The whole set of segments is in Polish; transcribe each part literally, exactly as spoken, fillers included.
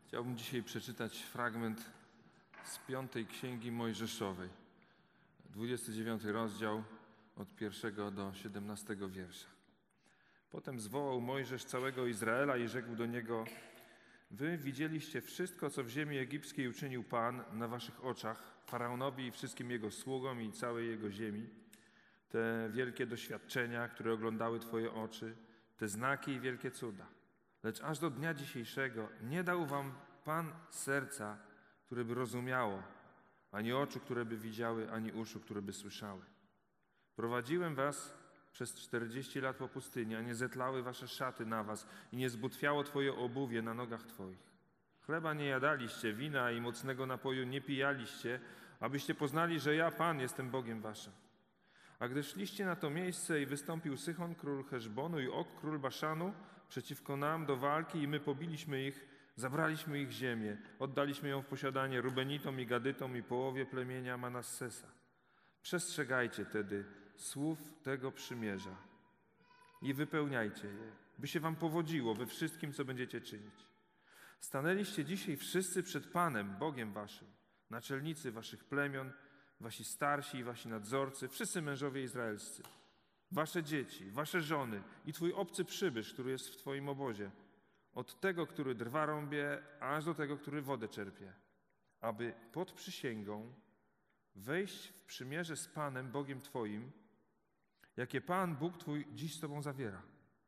Chciałbym dzisiaj przeczytać fragment z piątej Księgi Mojżeszowej, dwudziesty dziewiąty rozdział od pierwszego do siedemnastego wiersza. Potem zwołał Mojżesz całego Izraela i rzekł do niego: Wy widzieliście wszystko, co w ziemi egipskiej uczynił Pan na waszych oczach, Faraonowi i wszystkim jego sługom i całej jego ziemi, te wielkie doświadczenia, które oglądały twoje oczy, te znaki i wielkie cuda. Lecz aż do dnia dzisiejszego nie dał wam Pan serca, które by rozumiało, ani oczu, które by widziały, ani uszu, które by słyszały. Prowadziłem was przez czterdzieści lat po pustyni, a nie zetlały wasze szaty na was i nie zbutwiało twoje obuwie na nogach twoich. Chleba nie jadaliście, wina i mocnego napoju nie pijaliście, abyście poznali, że ja, Pan, jestem Bogiem waszym. A gdy szliście na to miejsce i wystąpił Sychon, król Heszbonu, i Og, król Baszanu, przeciwko nam do walki i my pobiliśmy ich, zabraliśmy ich ziemię, oddaliśmy ją w posiadanie Rubenitom i Gadytom i połowie plemienia Manassesa. Przestrzegajcie tedy słów tego przymierza i wypełniajcie je, by się wam powodziło we wszystkim, co będziecie czynić. Stanęliście dzisiaj wszyscy przed Panem, Bogiem waszym, naczelnicy waszych plemion, wasi starsi i wasi nadzorcy, wszyscy mężowie izraelscy, wasze dzieci, wasze żony i twój obcy przybysz, który jest w twoim obozie, od tego, który drwa rąbie, aż do tego, który wodę czerpie, aby pod przysięgą wejść w przymierze z Panem, Bogiem twoim, jakie Pan, Bóg twój, dziś z tobą zawiera.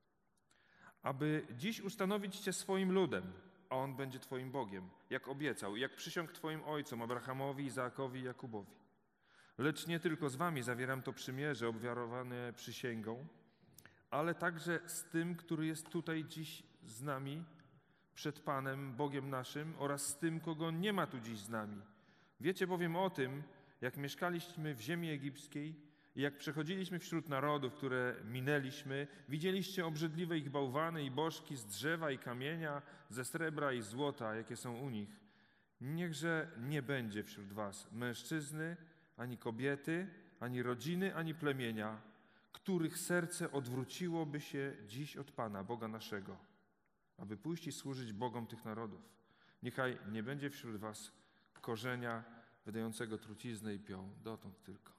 Aby dziś ustanowić cię swoim ludem, a On będzie twoim Bogiem, jak obiecał, jak przysiągł twoim ojcom, Abrahamowi, Izaakowi i Jakubowi. Lecz nie tylko z wami zawieram to przymierze obwarowane przysięgą, ale także z tym, który jest tutaj dziś z nami, przed Panem, Bogiem naszym, oraz z tym, kogo nie ma tu dziś z nami. Wiecie bowiem o tym, jak mieszkaliśmy w ziemi egipskiej i jak przechodziliśmy wśród narodów, które minęliśmy, widzieliście obrzydliwe ich bałwany i bożki z drzewa i kamienia, ze srebra i złota, jakie są u nich. Niechże nie będzie wśród was mężczyzny, ani kobiety, ani rodziny, ani plemienia, których serce odwróciłoby się dziś od Pana, Boga naszego, aby pójść i służyć Bogom tych narodów. Niechaj nie będzie wśród was korzenia wydającego truciznę i pioł, dotąd tylko.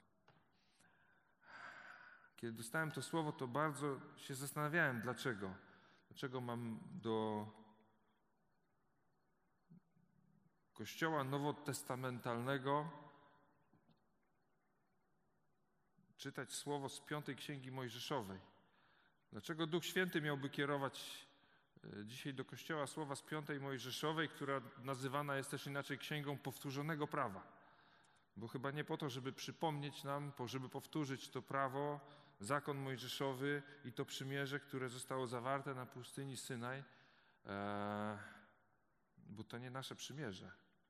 Kiedy dostałem to słowo, to bardzo się zastanawiałem, dlaczego. Dlaczego mam do Kościoła nowotestamentalnego czytać słowo z piątej Księgi Mojżeszowej. Dlaczego Duch Święty miałby kierować dzisiaj do Kościoła słowa z piątej Mojżeszowej, która nazywana jest też inaczej Księgą Powtórzonego Prawa? Bo chyba nie po to, żeby przypomnieć nam, żeby powtórzyć to prawo, zakon mojżeszowy i to przymierze, które zostało zawarte na pustyni Synaj, e, bo to nie nasze przymierze.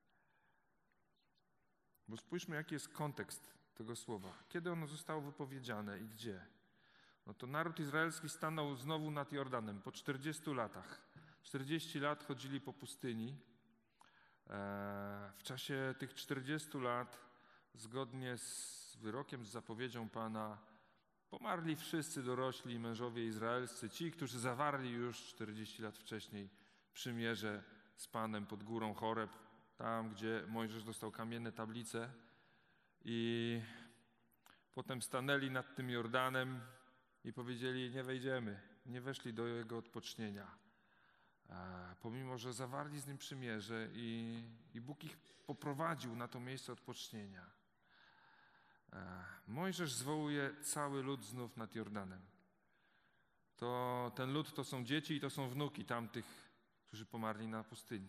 Bo spójrzmy, jaki jest kontekst tego słowa. Kiedy ono zostało wypowiedziane i gdzie? No to naród izraelski stanął znowu nad Jordanem po czterdziestu latach. czterdzieści lat chodzili po pustyni. W czasie tych czterdziestu lat, zgodnie z wyrokiem, z zapowiedzią Pana, pomarli wszyscy dorośli mężowie izraelscy, ci, którzy zawarli już czterdzieści lat wcześniej przymierze z Panem pod górą Choreb, tam, gdzie Mojżesz dostał kamienne tablice. I potem stanęli nad tym Jordanem i powiedzieli: nie wejdziemy, nie weszli do jego odpocznienia. A pomimo że zawarli z nim przymierze i, i Bóg ich poprowadził na to miejsce odpocznienia. A Mojżesz zwołuje cały lud znów nad Jordanem. To, ten lud to są dzieci i to są wnuki tamtych, którzy pomarli na pustyni.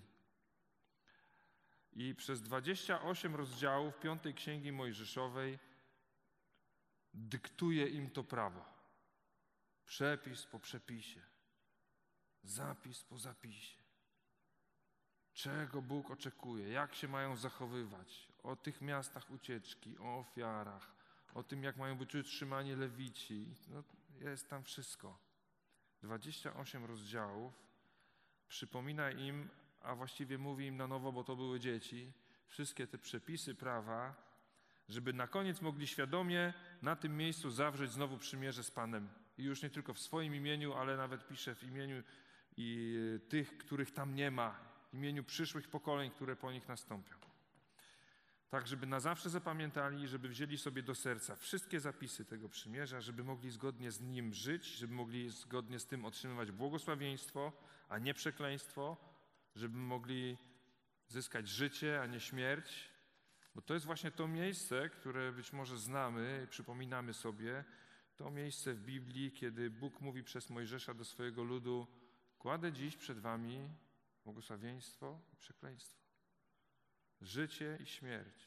I przez dwadzieścia osiem rozdziałów piątej Księgi Mojżeszowej dyktuje im to prawo. Przepis po przepisie. Zapis po zapisie. Czego Bóg oczekuje, jak się mają zachowywać, o tych miastach ucieczki, o ofiarach, o tym, jak mają być utrzymani lewici. No, jest tam wszystko. dwadzieścia osiem rozdziałów przypomina im, a właściwie mówi im na nowo, bo to były dzieci, wszystkie te przepisy prawa, żeby na koniec mogli świadomie na tym miejscu zawrzeć znowu przymierze z Panem. I już nie tylko w swoim imieniu, ale nawet pisze w imieniu i tych, których tam nie ma, w imieniu przyszłych pokoleń, które po nich nastąpią. Tak, żeby na zawsze zapamiętali, żeby wzięli sobie do serca wszystkie zapisy tego przymierza, żeby mogli zgodnie z nim żyć, żeby mogli zgodnie z tym otrzymywać błogosławieństwo, a nie przekleństwo, żeby mogli zyskać życie, a nie śmierć. Bo to jest właśnie to miejsce, które być może znamy i przypominamy sobie, to miejsce w Biblii, kiedy Bóg mówi przez Mojżesza do swojego ludu: kładę dziś przed wami błogosławieństwo i przekleństwo. Życie i śmierć.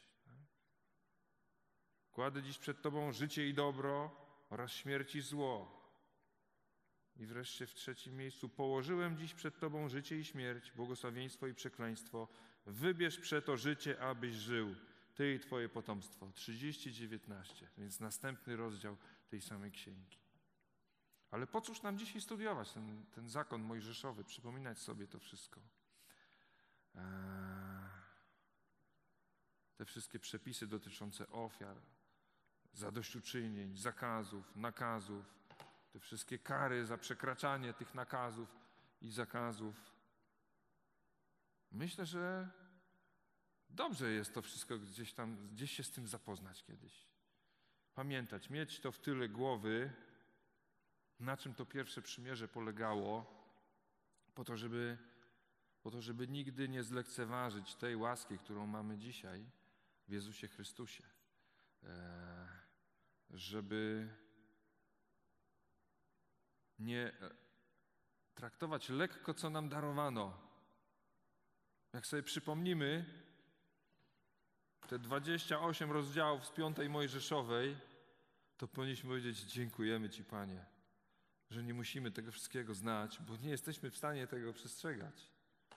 Kładę dziś przed tobą życie i dobro oraz śmierć i zło. I wreszcie w trzecim miejscu: położyłem dziś przed tobą życie i śmierć, błogosławieństwo i przekleństwo. Wybierz przeto życie, abyś żył, ty i twoje potomstwo. trzydzieści dziewiętnaście, więc następny rozdział tej samej księgi. Ale po cóż nam dzisiaj studiować ten, ten zakon mojżeszowy, przypominać sobie to wszystko? Eee, te wszystkie przepisy dotyczące ofiar, zadośćuczynień, zakazów, nakazów, te wszystkie kary za przekraczanie tych nakazów i zakazów. Myślę, że dobrze jest to wszystko gdzieś tam, gdzieś się z tym zapoznać kiedyś. Pamiętać, mieć to w tyle głowy, na czym to pierwsze przymierze polegało, po to, żeby, po to, żeby nigdy nie zlekceważyć tej łaski, którą mamy dzisiaj w Jezusie Chrystusie. E, żeby nie traktować lekko, co nam darowano. Jak sobie przypomnimy te dwadzieścia osiem rozdziałów z piątej Mojżeszowej, to powinniśmy powiedzieć: dziękujemy Ci, Panie, że nie musimy tego wszystkiego znać, bo nie jesteśmy w stanie tego przestrzegać.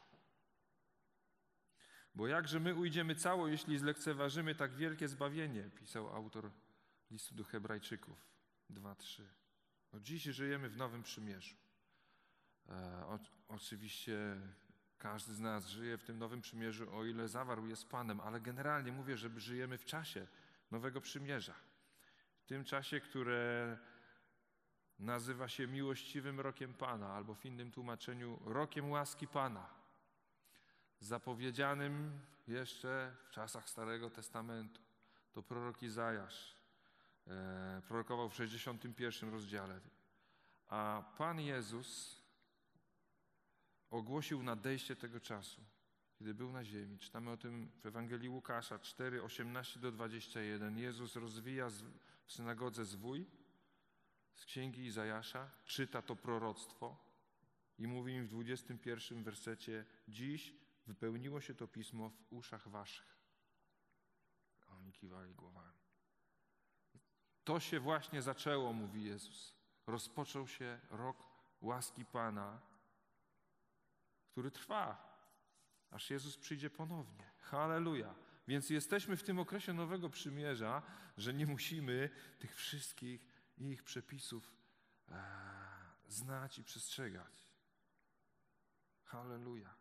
Bo jakże my ujdziemy cało, jeśli zlekceważymy tak wielkie zbawienie, pisał autor listu do Hebrajczyków dwa trzy. No dziś żyjemy w Nowym Przymierzu. E, o, oczywiście każdy z nas żyje w tym Nowym Przymierzu, o ile zawarł je z Panem, ale generalnie mówię, że żyjemy w czasie Nowego Przymierza. W tym czasie, które nazywa się miłościwym rokiem Pana, albo w innym tłumaczeniu rokiem łaski Pana. Zapowiedzianym jeszcze w czasach Starego Testamentu. To prorok Izajasz e, prorokował w sześćdziesiątym pierwszym rozdziale. A Pan Jezus ogłosił nadejście tego czasu, kiedy był na ziemi. Czytamy o tym w Ewangelii Łukasza cztery, osiemnaście do dwudziestego pierwszego. Jezus rozwija w synagodze zwój z księgi Izajasza, czyta to proroctwo i mówi im w dwudziestym pierwszym wersecie: dziś wypełniło się to pismo w uszach waszych. A oni kiwali głowami. To się właśnie zaczęło, mówi Jezus. Rozpoczął się rok łaski Pana, który trwa, aż Jezus przyjdzie ponownie. Halleluja. Więc jesteśmy w tym okresie Nowego Przymierza, że nie musimy tych wszystkich ich przepisów e, znać i przestrzegać. Halleluja.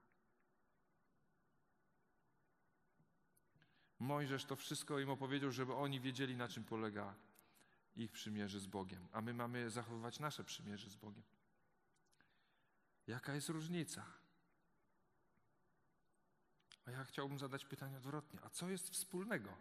Mojżesz to wszystko im opowiedział, żeby oni wiedzieli, na czym polega ich przymierze z Bogiem, a my mamy zachowywać nasze przymierze z Bogiem. Jaka jest różnica? A ja chciałbym zadać pytanie odwrotnie. A co jest wspólnego?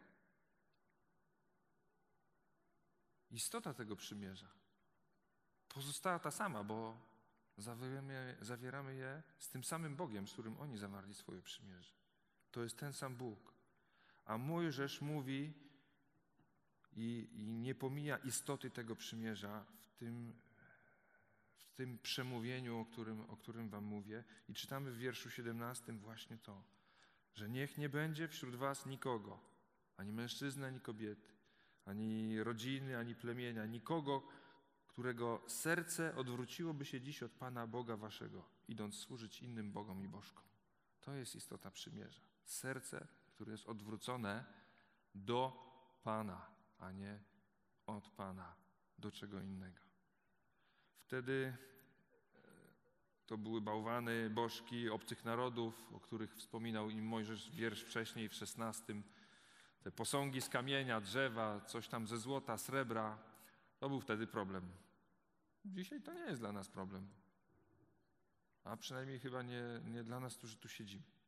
Istota tego przymierza pozostała ta sama, bo zawieramy, zawieramy je z tym samym Bogiem, z którym oni zawarli swoje przymierze. To jest ten sam Bóg. A Mojżesz mówi i, i nie pomija istoty tego przymierza w tym, w tym przemówieniu, o którym, o którym wam mówię. I czytamy w wierszu siedemnastym właśnie to, że niech nie będzie wśród was nikogo, ani mężczyzny, ani kobiety, ani rodziny, ani plemienia, nikogo, którego serce odwróciłoby się dziś od Pana Boga waszego, idąc służyć innym bogom i bożkom. To jest istota przymierza. Serce, które jest odwrócone do Pana, a nie od Pana do czego innego. Wtedy to były bałwany, bożki obcych narodów, o których wspominał im Mojżesz wiersz wcześniej w szesnastym. Te posągi z kamienia, drzewa, coś tam ze złota, srebra. To był wtedy problem. Dzisiaj to nie jest dla nas problem. A przynajmniej chyba nie, nie dla nas, którzy tu siedzimy.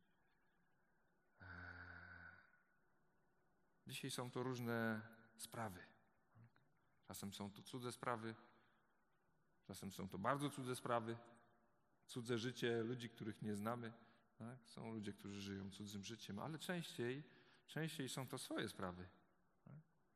Dzisiaj są to różne sprawy. Czasem są to cudze sprawy, czasem są to bardzo cudze sprawy, cudze życie ludzi, których nie znamy. Tak? Są ludzie, którzy żyją cudzym życiem, ale częściej, częściej są to swoje sprawy. Tak?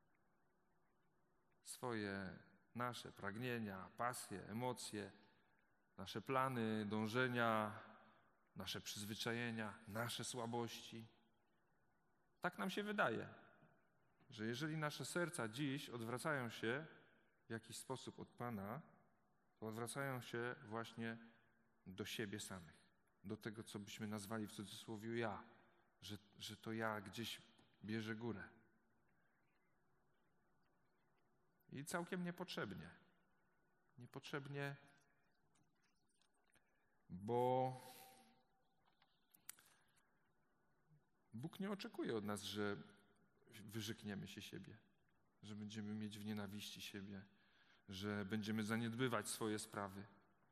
Swoje, nasze pragnienia, pasje, emocje, nasze plany, dążenia, nasze przyzwyczajenia, nasze słabości. Tak nam się wydaje, że jeżeli nasze serca dziś odwracają się w jakiś sposób od Pana, to odwracają się właśnie do siebie samych, do tego, co byśmy nazwali w cudzysłowie ja, że, że to ja gdzieś bierze górę. I całkiem niepotrzebnie. Niepotrzebnie, bo Bóg nie oczekuje od nas, że wyrzekniemy się siebie, że będziemy mieć w nienawiści siebie, że będziemy zaniedbywać swoje sprawy.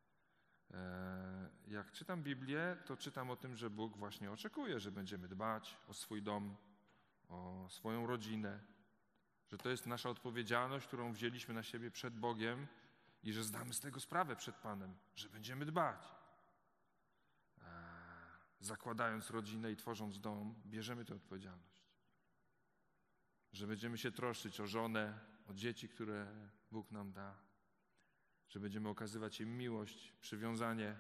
Jak czytam Biblię, to czytam o tym, że Bóg właśnie oczekuje, że będziemy dbać o swój dom, o swoją rodzinę, że to jest nasza odpowiedzialność, którą wzięliśmy na siebie przed Bogiem i że zdamy z tego sprawę przed Panem, że będziemy dbać. Zakładając rodzinę i tworząc dom, bierzemy tę odpowiedzialność. Że będziemy się troszczyć o żonę, o dzieci, które Bóg nam da. Że będziemy okazywać im miłość, przywiązanie.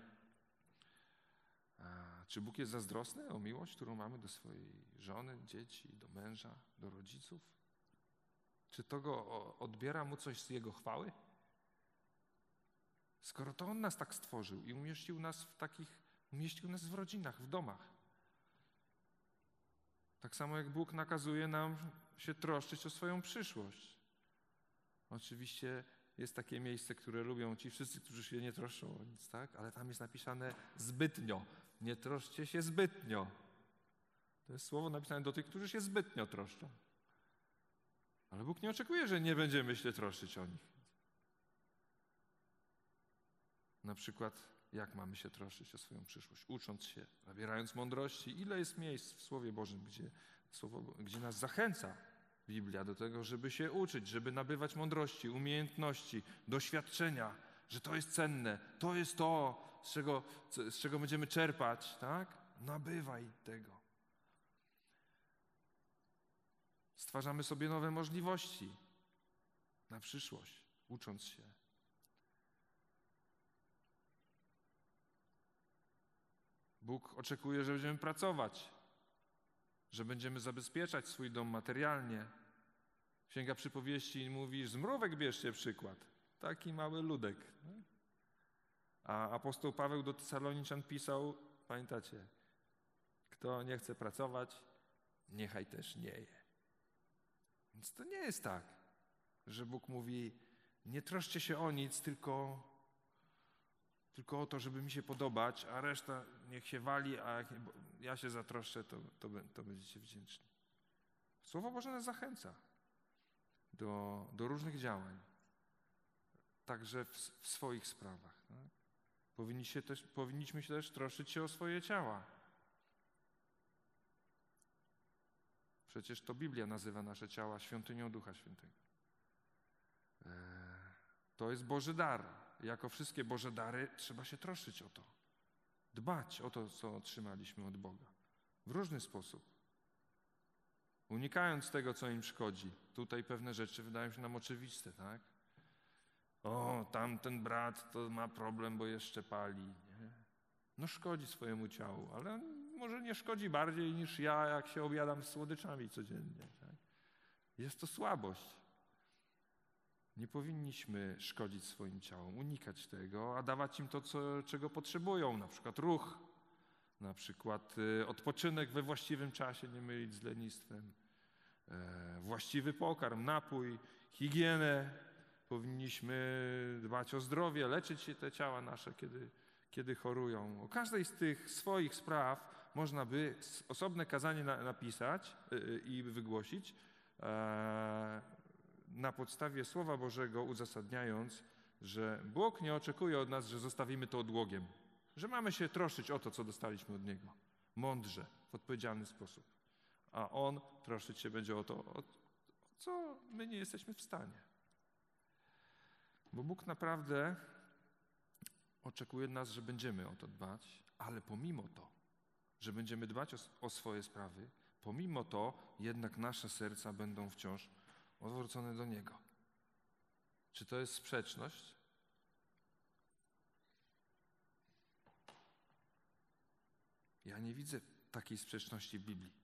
A czy Bóg jest zazdrosny o miłość, którą mamy do swojej żony, dzieci, do męża, do rodziców? Czy to go odbiera mu coś z Jego chwały? Skoro to On nas tak stworzył i umieścił nas w takich Umieścił nas w rodzinach, w domach. Tak samo jak Bóg nakazuje nam się troszczyć o swoją przyszłość. Oczywiście jest takie miejsce, które lubią ci wszyscy, którzy się nie troszczą o nic, tak? Ale tam jest napisane zbytnio. Nie troszcie się zbytnio. To jest słowo napisane do tych, którzy się zbytnio troszczą. Ale Bóg nie oczekuje, że nie będziemy się troszczyć o nich. Na przykład jak mamy się troszczyć o swoją przyszłość, ucząc się, nabierając mądrości. Ile jest miejsc w Słowie Bożym, gdzie, Słowo, gdzie nas zachęca Biblia do tego, żeby się uczyć, żeby nabywać mądrości, umiejętności, doświadczenia, że to jest cenne, to jest to, z czego, z czego będziemy czerpać, tak? Nabywaj tego. Stwarzamy sobie nowe możliwości na przyszłość, ucząc się. Bóg oczekuje, że będziemy pracować, że będziemy zabezpieczać swój dom materialnie. Księga Przypowieści mówi, z mrówek bierzcie przykład. Taki mały ludek. A apostoł Paweł do Tesaloniczan pisał, pamiętacie, kto nie chce pracować, niechaj też nie je. Więc to nie jest tak, że Bóg mówi, nie troszcie się o nic, tylko... Tylko o to, żeby mi się podobać, a reszta niech się wali, a jak ja się zatroszczę, to, to, to będziecie wdzięczni. Słowo Boże nas zachęca do, do różnych działań, także w, w swoich sprawach. Tak? Powinniśmy, też, powinniśmy się też troszczyć się o swoje ciała. Przecież to Biblia nazywa nasze ciała świątynią Ducha Świętego. To jest Boży dar. Jako wszystkie Boże dary trzeba się troszczyć o to. Dbać o to, co otrzymaliśmy od Boga. W różny sposób. Unikając tego, co im szkodzi. Tutaj pewne rzeczy wydają się nam oczywiste, tak? O, tamten brat to ma problem, bo jeszcze pali. Nie? No szkodzi swojemu ciału, ale może nie szkodzi bardziej niż ja, jak się objadam z słodyczami codziennie. Tak? Jest to słabość. Nie powinniśmy szkodzić swoim ciałom, unikać tego, a dawać im to, co, czego potrzebują, na przykład ruch, na przykład y, odpoczynek we właściwym czasie, nie mylić z lenistwem, e, właściwy pokarm, napój, higienę. Powinniśmy dbać o zdrowie, leczyć się te ciała nasze, kiedy, kiedy chorują. O każdej z tych swoich spraw można by osobne kazanie na, napisać y, i wygłosić, e, na podstawie Słowa Bożego uzasadniając, że Bóg nie oczekuje od nas, że zostawimy to odłogiem, że mamy się troszczyć o to, co dostaliśmy od Niego. Mądrze, w odpowiedzialny sposób. a On troszczyć się będzie o to, o co my nie jesteśmy w stanie. Bo Bóg naprawdę oczekuje od nas, że będziemy o to dbać, ale pomimo to, że będziemy dbać o, o swoje sprawy, pomimo to jednak nasze serca będą wciąż odwrócone do Niego. Czy to jest sprzeczność? Ja nie widzę takiej sprzeczności w Biblii.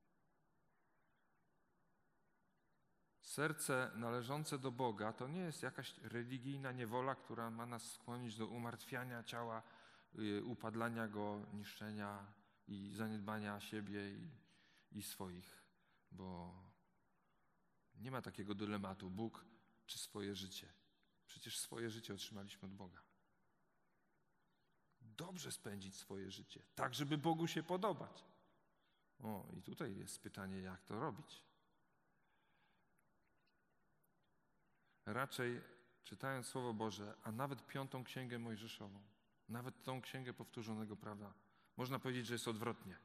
Serce należące do Boga to nie jest jakaś religijna niewola, która ma nas skłonić do umartwiania ciała, upadlania go, niszczenia i zaniedbania siebie i, i swoich. Bo nie ma takiego dylematu Bóg czy swoje życie. Przecież swoje życie otrzymaliśmy od Boga. Dobrze spędzić swoje życie, tak żeby Bogu się podobać. O, i tutaj jest pytanie, jak to robić. Raczej czytając Słowo Boże, a nawet piątą księgę Mojżeszową, nawet tą księgę powtórzonego prawa, można powiedzieć, że jest odwrotnie.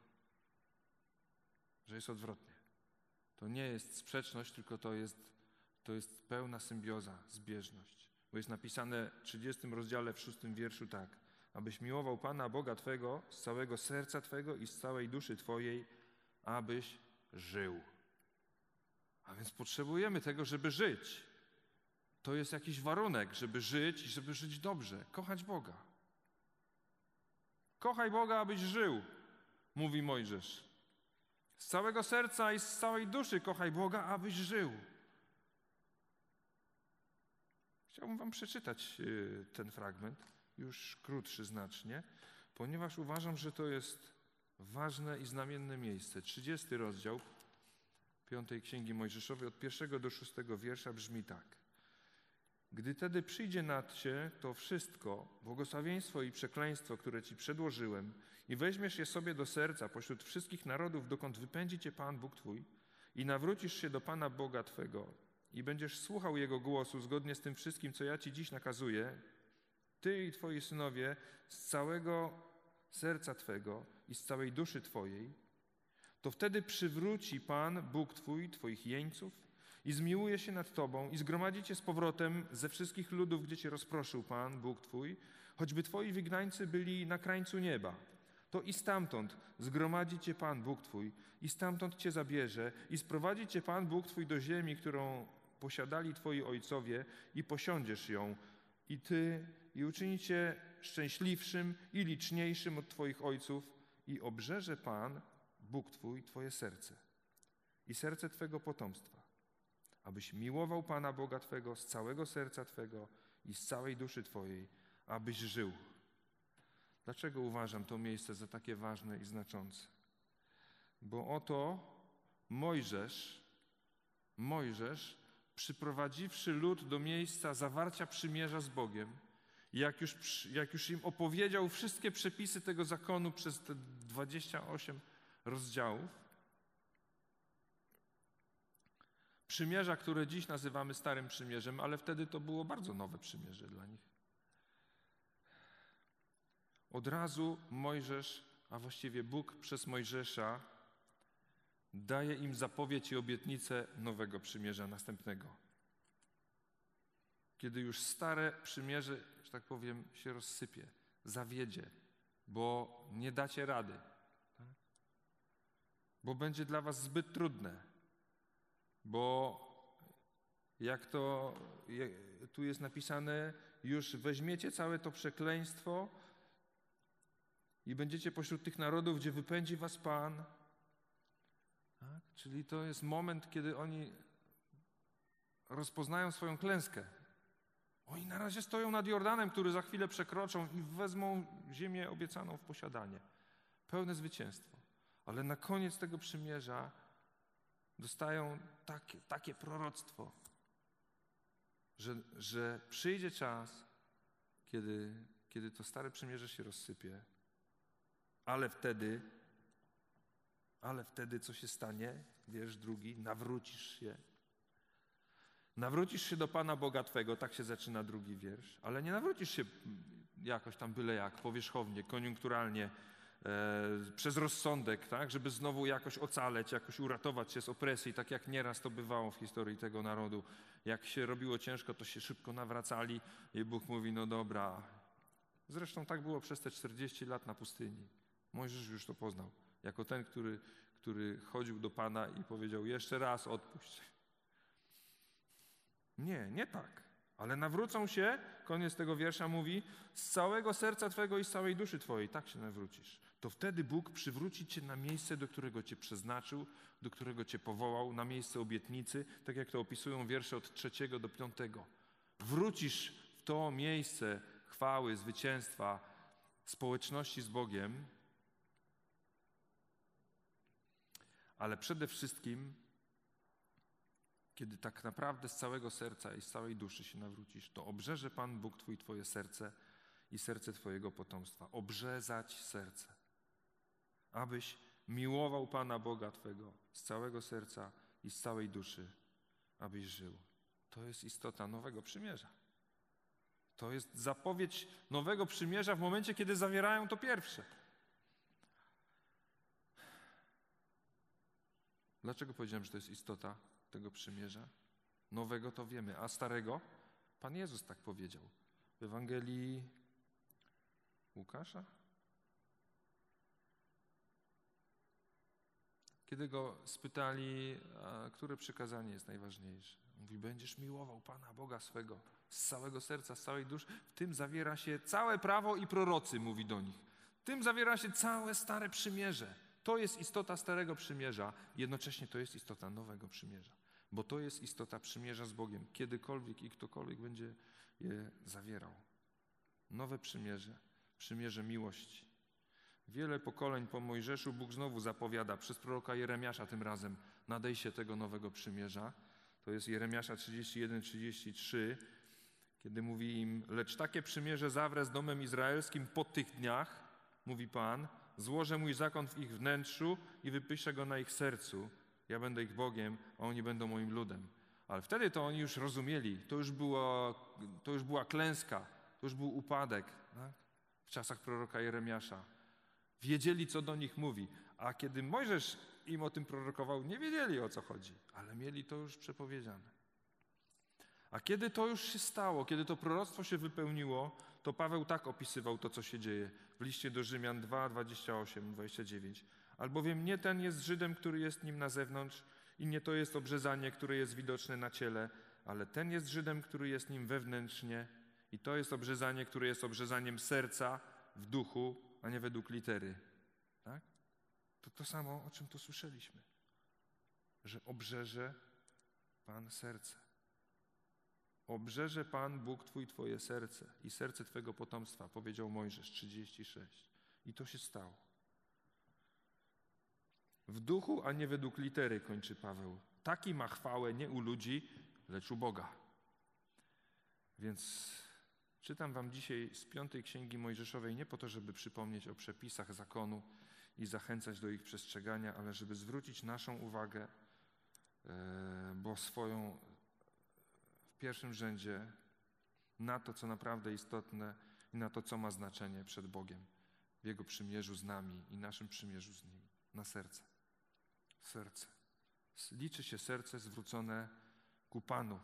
Że jest odwrotnie. To nie jest sprzeczność, tylko to jest, to jest pełna symbioza, zbieżność. Bo jest napisane w trzydziestym rozdziale, w szóstym wierszu tak. Abyś miłował Pana Boga Twego z całego serca Twego i z całej duszy Twojej, abyś żył. A więc potrzebujemy tego, żeby żyć. To jest jakiś warunek, żeby żyć i żeby żyć dobrze. Kochać Boga. Kochaj Boga, abyś żył, mówi Mojżesz. Z całego serca i z całej duszy kochaj Boga, abyś żył. Chciałbym wam przeczytać ten fragment, już krótszy znacznie, ponieważ uważam, że to jest ważne i znamienne miejsce. trzydziesty rozdział piątej Księgi Mojżeszowej od pierwszego do szóstego wiersza brzmi tak. Gdy tedy przyjdzie nad cię to wszystko, błogosławieństwo i przekleństwo, które ci przedłożyłem, i weźmiesz je sobie do serca pośród wszystkich narodów, dokąd wypędzi cię Pan Bóg twój, i nawrócisz się do Pana Boga twego, i będziesz słuchał Jego głosu zgodnie z tym wszystkim, co ja ci dziś nakazuję, ty i twoi synowie z całego serca twego i z całej duszy twojej, to wtedy przywróci Pan Bóg twój, twoich jeńców, i zmiłuje się nad tobą i zgromadzi cię z powrotem ze wszystkich ludów, gdzie cię rozproszył Pan, Bóg twój, choćby twoi wygnańcy byli na krańcu nieba. To i stamtąd zgromadzi cię Pan, Bóg twój, i stamtąd cię zabierze i sprowadzi cię Pan, Bóg twój, do ziemi, którą posiadali twoi ojcowie, i posiądziesz ją, i ty, i uczyni cię szczęśliwszym i liczniejszym od twoich ojców, i obrzeże Pan, Bóg twój, twoje serce i serce twego potomstwa, abyś miłował Pana Boga twego z całego serca twego i z całej duszy twojej, abyś żył. Dlaczego uważam to miejsce za takie ważne i znaczące? Bo oto Mojżesz, Mojżesz, przyprowadziwszy lud do miejsca zawarcia przymierza z Bogiem, jak już, jak już im opowiedział wszystkie przepisy tego zakonu przez te dwadzieścia osiem rozdziałów, przymierza, które dziś nazywamy Starym Przymierzem, ale wtedy to było bardzo nowe przymierze dla nich. Od razu Mojżesz, a właściwie Bóg przez Mojżesza, daje im zapowiedź i obietnicę nowego przymierza, następnego. Kiedy już stare przymierze, że tak powiem, się rozsypie, zawiedzie, bo nie dacie rady, tak? Bo będzie dla was zbyt trudne. Bo jak to jak tu jest napisane, już weźmiecie całe to przekleństwo i będziecie pośród tych narodów, gdzie wypędzi was Pan. Tak? Czyli to jest moment, kiedy oni rozpoznają swoją klęskę. Oni na razie stoją nad Jordanem, który za chwilę przekroczą i wezmą ziemię obiecaną w posiadanie. Pełne zwycięstwo. Ale na koniec tego przymierza dostają takie, takie proroctwo, że, że przyjdzie czas, kiedy, kiedy to stare przymierze się rozsypie, ale wtedy, ale wtedy co się stanie? Wiersz drugi, nawrócisz się. Nawrócisz się do Pana Boga twego, tak się zaczyna drugi wiersz, ale nie nawrócisz się jakoś tam byle jak, powierzchownie, koniunkturalnie, e, przez rozsądek, tak? Żeby znowu jakoś ocaleć, jakoś uratować się z opresji, tak jak nieraz to bywało w historii tego narodu. Jak się robiło ciężko, to się szybko nawracali i Bóg mówi, no dobra. Zresztą tak było przez te czterdzieści lat na pustyni. Mojżesz już to poznał. Jako ten, który, który chodził do Pana i powiedział, jeszcze raz odpuść. Nie, nie tak. Ale nawrócą się, koniec tego wiersza mówi, z całego serca Twego i z całej duszy Twojej. Tak się nawrócisz. To wtedy Bóg przywróci Cię na miejsce, do którego Cię przeznaczył, do którego Cię powołał, na miejsce obietnicy, tak jak to opisują wiersze od trzeciego do piątego. Wrócisz w to miejsce chwały, zwycięstwa, społeczności z Bogiem, ale przede wszystkim, kiedy tak naprawdę z całego serca i z całej duszy się nawrócisz, to obrzeże Pan Bóg Twój Twoje serce i serce Twojego potomstwa. Obrzezać serce. Abyś miłował Pana Boga Twego z całego serca i z całej duszy, abyś żył. To jest istota nowego przymierza. To jest zapowiedź nowego przymierza w momencie, kiedy zawierają to pierwsze. Dlaczego powiedziałem, że to jest istota tego przymierza? Nowego to wiemy, a starego? Pan Jezus tak powiedział. W Ewangelii Łukasza? Kiedy go spytali, a które przykazanie jest najważniejsze? Mówi, będziesz miłował Pana Boga swego z całego serca, z całej duszy. W tym zawiera się całe prawo i prorocy, mówi do nich. W tym zawiera się całe Stare Przymierze. To jest istota Starego Przymierza, jednocześnie to jest istota Nowego Przymierza. Bo to jest istota przymierza z Bogiem, kiedykolwiek i ktokolwiek będzie je zawierał. Nowe przymierze, przymierze miłości. Wiele pokoleń po Mojżeszu Bóg znowu zapowiada przez proroka Jeremiasza tym razem nadejście tego nowego przymierza. To jest Jeremiasza trzydzieści jeden trzydzieści trzy, kiedy mówi im, lecz takie przymierze zawrę z domem izraelskim po tych dniach, mówi Pan, złożę mój zakon w ich wnętrzu i wypiszę go na ich sercu. Ja będę ich Bogiem, a oni będą moim ludem. Ale wtedy to oni już rozumieli, to już, było, to już była klęska, to już był upadek, tak? W czasach proroka Jeremiasza. Wiedzieli, co do nich mówi. A kiedy Mojżesz im o tym prorokował, nie wiedzieli, o co chodzi, ale mieli to już przepowiedziane. A kiedy to już się stało, kiedy to proroctwo się wypełniło, to Paweł tak opisywał to, co się dzieje w liście do Rzymian dwa, dwadzieścia osiem, dwadzieścia dziewięć. Albowiem nie ten jest Żydem, który jest nim na zewnątrz i nie to jest obrzezanie, które jest widoczne na ciele, ale ten jest Żydem, który jest nim wewnętrznie i to jest obrzezanie, które jest obrzezaniem serca w duchu, a nie według litery. Tak? To to samo, o czym tu słyszeliśmy. Że obrzeże Pan serce. Obrzeże Pan Bóg Twój Twoje serce i serce Twego potomstwa, powiedział Mojżesz trzydzieści sześć. I to się stało. W duchu, a nie według litery, kończy Paweł. Taki ma chwałę nie u ludzi, lecz u Boga. Więc czytam wam dzisiaj z piątej Księgi Mojżeszowej nie po to, żeby przypomnieć o przepisach zakonu i zachęcać do ich przestrzegania, ale żeby zwrócić naszą uwagę, bo swoją w pierwszym rzędzie na to, co naprawdę istotne i na to, co ma znaczenie przed Bogiem, w Jego przymierzu z nami i naszym przymierzu z Nim, na serce. Serce. Liczy się serce zwrócone ku Panu.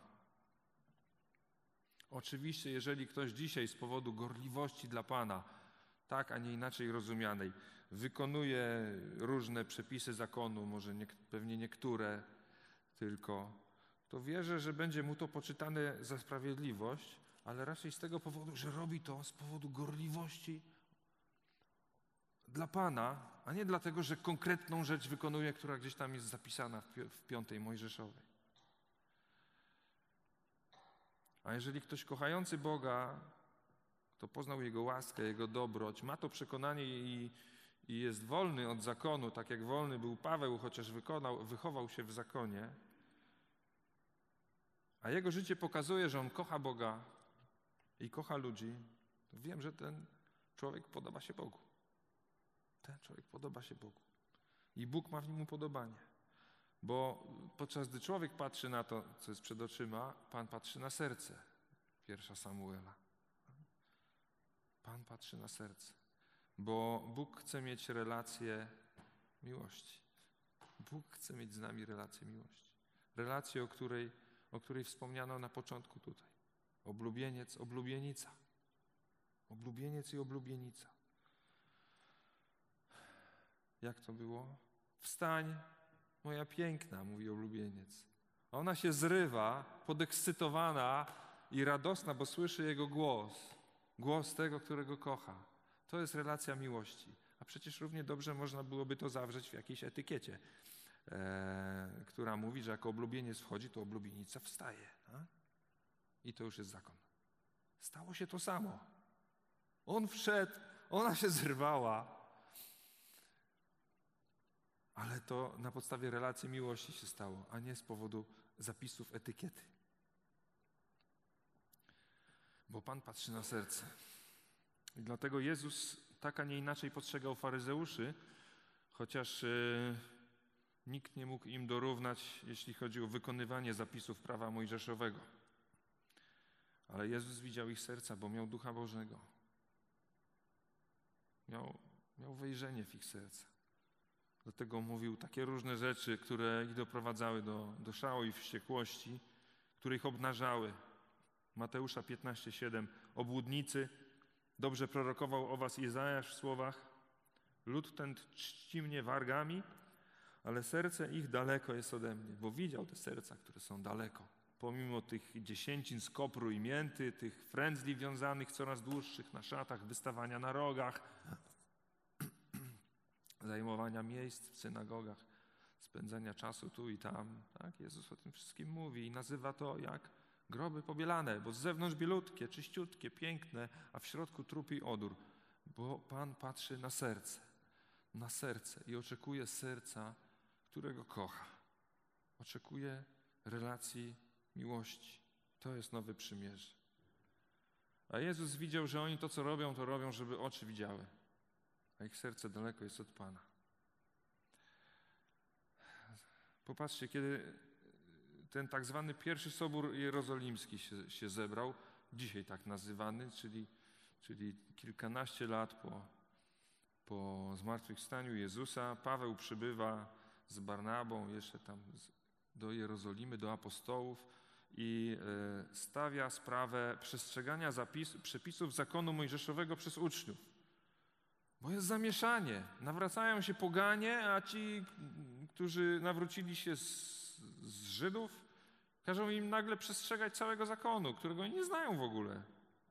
Oczywiście, jeżeli ktoś dzisiaj z powodu gorliwości dla Pana, tak, a nie inaczej rozumianej, wykonuje różne przepisy zakonu, może nie, pewnie niektóre tylko, to wierzę, że będzie mu to poczytane za sprawiedliwość, ale raczej z tego powodu, że robi to z powodu gorliwości dla Pana, a nie dlatego, że konkretną rzecz wykonuje, która gdzieś tam jest zapisana w piątej Mojżeszowej. A jeżeli ktoś kochający Boga, kto poznał Jego łaskę, Jego dobroć, ma to przekonanie i, i jest wolny od zakonu, tak jak wolny był Paweł, chociaż wykonał, wychował się w zakonie, a jego życie pokazuje, że on kocha Boga i kocha ludzi, to wiem, że ten człowiek podoba się Bogu. Ten człowiek podoba się Bogu. I Bóg ma w nim upodobanie. Bo podczas gdy człowiek patrzy na to, co jest przed oczyma, Pan patrzy na serce. Pierwsza Samuela. Pan patrzy na serce. bo Bóg chce mieć relację miłości. Bóg chce mieć z nami relację miłości. Relację, o której, o której wspomniano na początku tutaj. Oblubieniec, oblubienica. Oblubieniec i oblubienica. Jak to było? Wstań, moja piękna, mówi oblubieniec. A ona się zrywa, podekscytowana i radosna, bo słyszy jego głos. Głos tego, którego kocha. To jest relacja miłości. A przecież równie dobrze można byłoby to zawrzeć w jakiejś etykiecie, e, która mówi, że jak oblubieniec wchodzi, to oblubienica wstaje. A? I to już jest zakon. Stało się to samo. On wszedł, ona się zrywała. Ale to na podstawie relacji miłości się stało, a nie z powodu zapisów etykiety. Bo Pan patrzy na serce. I dlatego Jezus tak, a nie inaczej postrzegał faryzeuszy, chociaż yy, nikt nie mógł im dorównać, jeśli chodzi o wykonywanie zapisów prawa mojżeszowego. Ale Jezus widział ich serca, bo miał Ducha Bożego. Miał, miał wejrzenie w ich serca. Dlatego mówił takie różne rzeczy, które ich doprowadzały do, do szału i wściekłości, które ich obnażały. Mateusza piętnaście siedem. Obłudnicy, dobrze prorokował o was Izajasz w słowach: lud ten czci mnie wargami, ale serce ich daleko jest ode mnie. Bo widział te serca, które są daleko. Pomimo tych dziesięcin z kopru i mięty, tych frędzli wiązanych coraz dłuższych na szatach, wystawania na rogach, zajmowania miejsc w synagogach, spędzania czasu tu i tam. Tak? Jezus o tym wszystkim mówi i nazywa to jak groby pobielane, bo z zewnątrz bielutkie, czyściutkie, piękne, a w środku trup i odór. Bo Pan patrzy na serce, na serce i oczekuje serca, którego kocha. Oczekuje relacji miłości. To jest nowe przymierze. A Jezus widział, że oni to, co robią, to robią, żeby oczy widziały. A ich serce daleko jest od Pana. Popatrzcie, kiedy ten tak zwany pierwszy Sobór Jerozolimski się, się zebrał, dzisiaj tak nazywany, czyli, czyli kilkanaście lat po, po zmartwychwstaniu Jezusa, Paweł przybywa z Barnabą jeszcze tam z, do Jerozolimy, do apostołów i e, stawia sprawę przestrzegania zapis, przepisów zakonu mojżeszowego przez uczniów. Bo jest zamieszanie. Nawracają się poganie, a ci, którzy nawrócili się z, z Żydów, każą im nagle przestrzegać całego zakonu, którego nie znają w ogóle.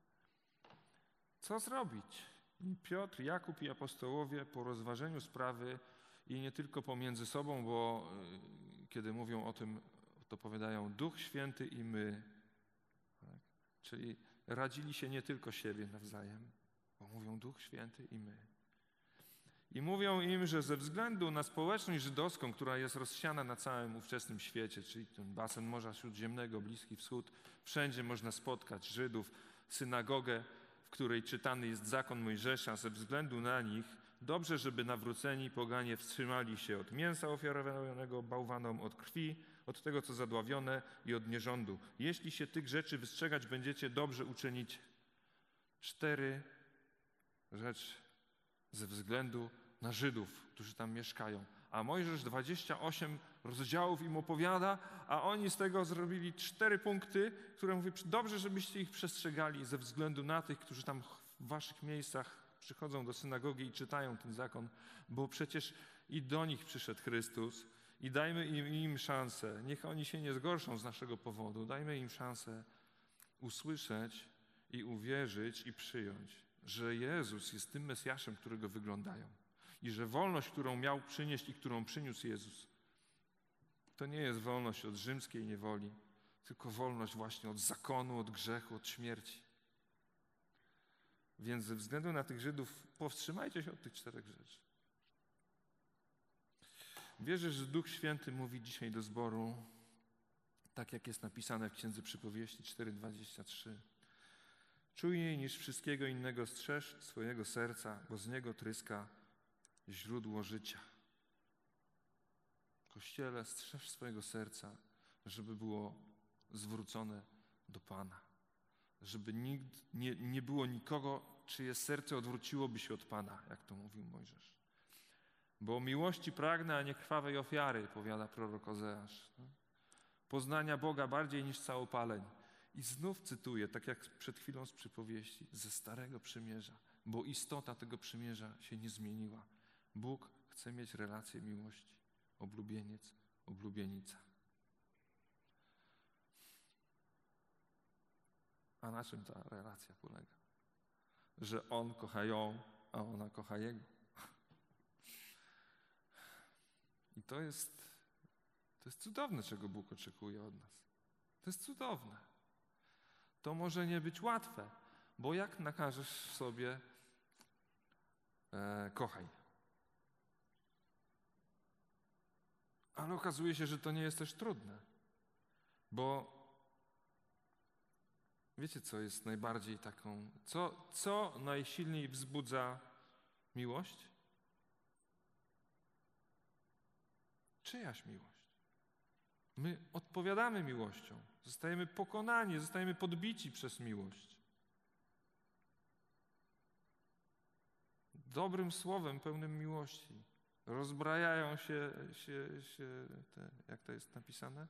Co zrobić? I Piotr, Jakub i apostołowie po rozważeniu sprawy i nie tylko pomiędzy sobą, bo y, kiedy mówią o tym, to powiadają Duch Święty i my. Tak? Czyli radzili się nie tylko siebie nawzajem, bo mówią Duch Święty i my. I mówią im, że ze względu na społeczność żydowską, która jest rozsiana na całym ówczesnym świecie, czyli ten basen Morza Śródziemnego, Bliski Wschód, wszędzie można spotkać Żydów, synagogę, w której czytany jest zakon Mojżesza, ze względu na nich dobrze, żeby nawróceni poganie wstrzymali się od mięsa ofiarowanego bałwanom, od krwi, od tego, co zadławione i od nierządu. Jeśli się tych rzeczy wystrzegać będziecie, dobrze uczynicie. Cztery rzeczy ze względu na Żydów, którzy tam mieszkają. A Mojżesz dwadzieścia osiem rozdziałów im opowiada, a oni z tego zrobili cztery punkty, które mówi, dobrze, żebyście ich przestrzegali ze względu na tych, którzy tam w waszych miejscach przychodzą do synagogi i czytają ten zakon, bo przecież i do nich przyszedł Chrystus i dajmy im, im szansę. Niech oni się nie zgorszą z naszego powodu. Dajmy im szansę usłyszeć i uwierzyć i przyjąć, że Jezus jest tym Mesjaszem, którego wyglądają. I że wolność, którą miał przynieść i którą przyniósł Jezus, to nie jest wolność od rzymskiej niewoli, tylko wolność właśnie od zakonu, od grzechu, od śmierci. Więc ze względu na tych Żydów powstrzymajcie się od tych czterech rzeczy. Wierzę, że Duch Święty mówi dzisiaj do zboru, tak jak jest napisane w Księdze Przypowieści cztery dwadzieścia trzy. Czujniej niż wszystkiego innego strzeż swojego serca, bo z niego tryska źródło życia. Kościele, strzeż swojego serca, żeby było zwrócone do Pana. Żeby nikt, nie, nie było nikogo czyje serce odwróciłoby się od Pana, jak to mówił Mojżesz. Bo miłości pragnę, a nie krwawej ofiary, powiada prorok Ozeasz. Poznania Boga bardziej niż całopaleń. I znów cytuję, tak jak przed chwilą z przypowieści, ze Starego Przymierza, bo istota tego przymierza się nie zmieniła. Bóg chce mieć relację miłości. Oblubieniec, oblubienica. A na czym ta relacja polega? Że on kocha ją, a ona kocha jego. I to jest, to jest cudowne, czego Bóg oczekuje od nas. To jest cudowne. To może nie być łatwe, bo jak nakażesz sobie e, kochaj. Ale okazuje się, że to nie jest też trudne, bo wiecie, co jest najbardziej taką, co, co najsilniej wzbudza miłość? Czyjaś miłość. My odpowiadamy miłością, zostajemy pokonani, zostajemy podbici przez miłość. Dobrym słowem pełnym miłości rozbrajają się, się, się te, jak to jest napisane?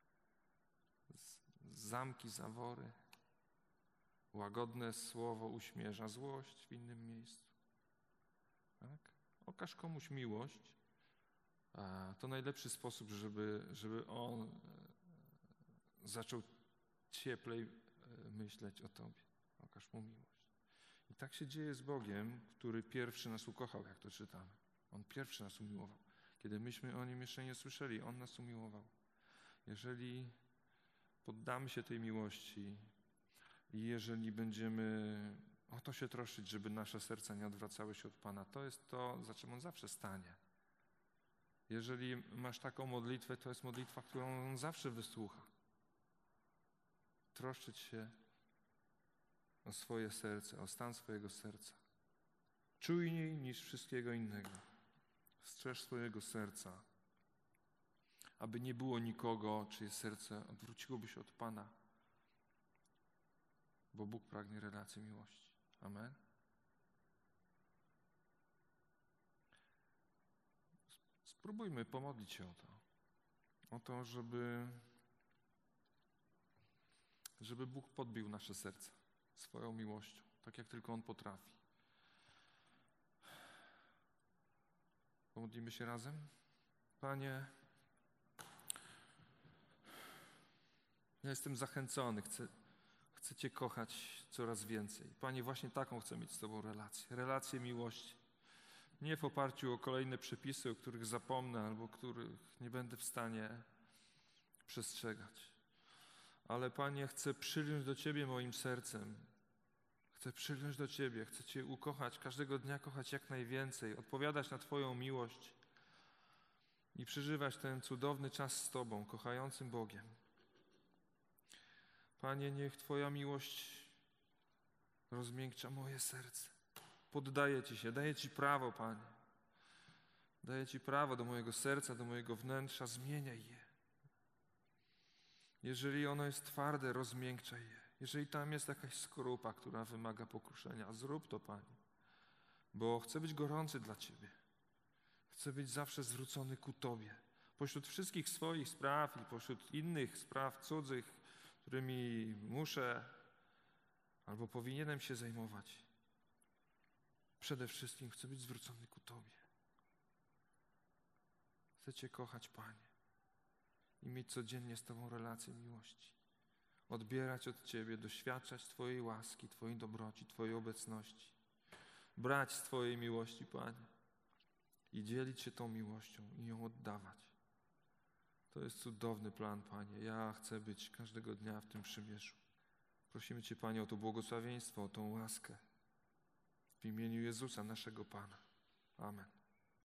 Zamki, zawory. Łagodne słowo uśmierza złość w innym miejscu. Tak? Okaż komuś miłość, a to najlepszy sposób, żeby, żeby on zaczął cieplej myśleć o Tobie. Okaż mu miłość. I tak się dzieje z Bogiem, który pierwszy nas ukochał, jak to czytamy. On pierwszy nas umiłował. Kiedy myśmy o Nim jeszcze nie słyszeli, On nas umiłował. Jeżeli poddamy się tej miłości i jeżeli będziemy o to się troszczyć, żeby nasze serca nie odwracały się od Pana, to jest to, za czym On zawsze stanie. Jeżeli masz taką modlitwę, to jest modlitwa, którą On zawsze wysłucha. Troszczyć się o swoje serce, o stan swojego serca. Czujniej niż wszystkiego innego. Strzeż swojego serca, aby nie było nikogo, czyje serce odwróciłoby się od Pana, bo Bóg pragnie relacji miłości. Amen. Spróbujmy pomodlić się o to. O to, żeby, żeby Bóg podbił nasze serce swoją miłością, tak jak tylko On potrafi. Pomodlimy się razem. Panie, ja jestem zachęcony, chcę, chcę Cię kochać coraz więcej. Panie, właśnie taką chcę mieć z Tobą relację. Relację miłości. Nie w oparciu o kolejne przepisy, o których zapomnę albo których nie będę w stanie przestrzegać. Ale Panie, chcę przylgnąć do Ciebie moim sercem. Chcę przylgnąć do Ciebie, chcę Cię ukochać, każdego dnia kochać jak najwięcej, odpowiadać na Twoją miłość i przeżywać ten cudowny czas z Tobą, kochającym Bogiem. Panie, niech Twoja miłość rozmiękcza moje serce. Poddaję Ci się, daję Ci prawo, Panie. Daję Ci prawo do mojego serca, do mojego wnętrza, zmieniaj je. Jeżeli ono jest twarde, rozmiękczaj je. Jeżeli tam jest jakaś skorupa, która wymaga pokruszenia, zrób to, Panie. Bo chcę być gorący dla Ciebie. Chcę być zawsze zwrócony ku Tobie. Pośród wszystkich swoich spraw i pośród innych spraw cudzych, którymi muszę albo powinienem się zajmować, przede wszystkim chcę być zwrócony ku Tobie. Chcę Cię kochać, Panie, i mieć codziennie z Tobą relację miłości. Odbierać od Ciebie, doświadczać Twojej łaski, Twojej dobroci, Twojej obecności. Brać z Twojej miłości, Panie, i dzielić się tą miłością i ją oddawać. To jest cudowny plan, Panie. Ja chcę być każdego dnia w tym przymierzu. Prosimy Cię, Panie, o to błogosławieństwo, o tą łaskę. W imieniu Jezusa, naszego Pana. Amen.